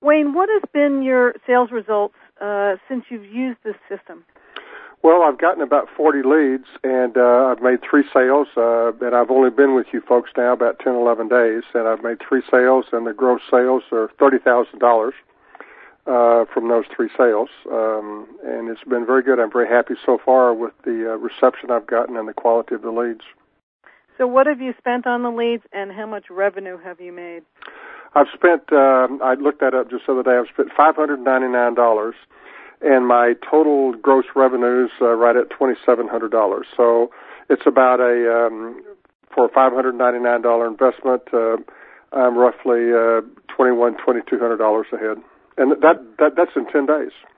Wayne, what has been your sales results since you've used this system? Well, I've gotten about 40 leads, and I've made 3 sales, and I've only been with you folks now about 10, 11 days, and I've made 3 sales, and the gross sales are $30,000 from those 3 sales, and it's been very good. I'm very happy so far with the reception I've gotten and the quality of the leads. So what have you spent on the leads, and how much revenue have you made? I've spent, I looked that up just the other day, I've spent $599, and my total gross revenues right at $2,700. So it's about for a $599 investment, I'm roughly $2,200 ahead. And that's in 10 days.